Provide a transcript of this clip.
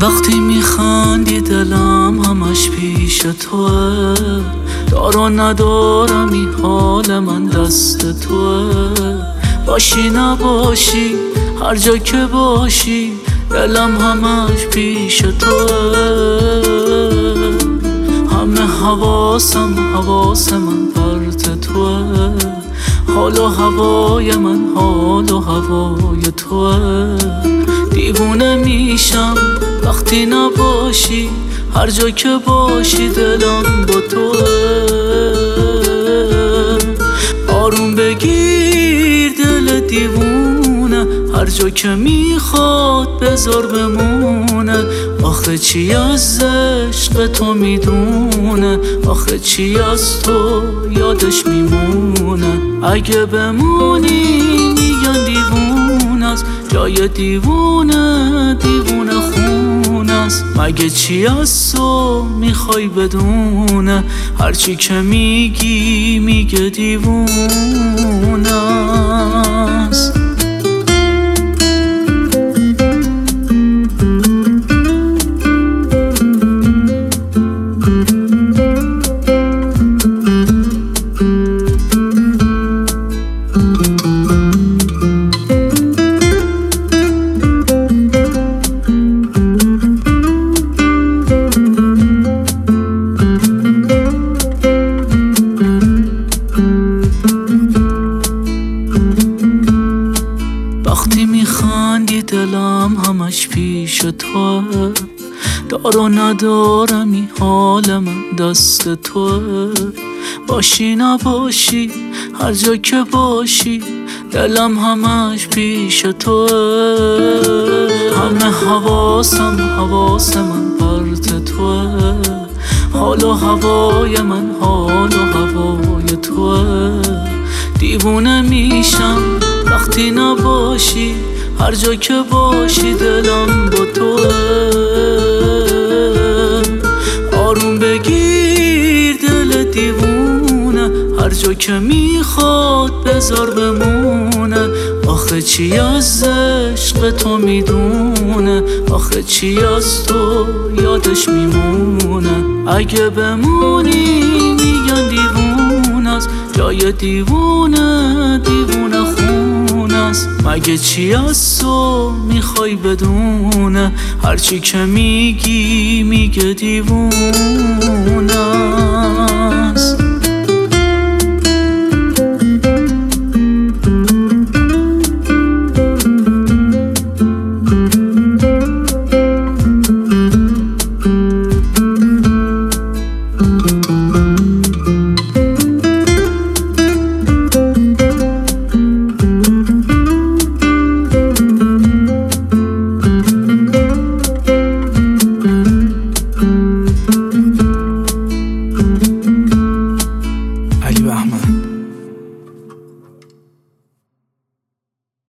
وقتی میخندی دلم همش پیش توه، دار و ندارم این حال من دست توه. باشی نباشی هر جا که باشی دلم همش پیش توه. همه حواس من پرت توه، حال و هوای من حال و هوای توه. دیوونه میشم وقتی نباشی، هر جا که باشی دلم با توه. آروم بگیر دل دیوونه، هر جا که میخواد بذار بمونه. آخه چی از عشق تو میدونه، آخه چی از تو یادش میمونه. اگه بمونی میگن دیوونه است، جای دیوونه دیوونه خونه است. مگه چی از تو میخوای بدونه، هرچی که میگی میگه دیوونه است. وقتی میخندی دلم همش پیش توه، دار و ندارم این حال من دست توه. باشی نباشی هر جا که باشی دلم همش پیش توه. همه حواس من پرت توه، حال و هوای من حال و هوای توه. دیوونه میشم وقتی نباشی، هر جا که باشی دلم با توه. آروم بگیر دل دیوونه، هر جا که میخواد بذار بمونه. آخه چی از عشق تو میدونه، آخه چی از تو یادش میمونه. اگه بمونی میگن دیوونه است، جای دیوونه دیوونه خونه است. مگه چی از تو میخوای بدونه، هرچی که میگی میگه دیوونه است.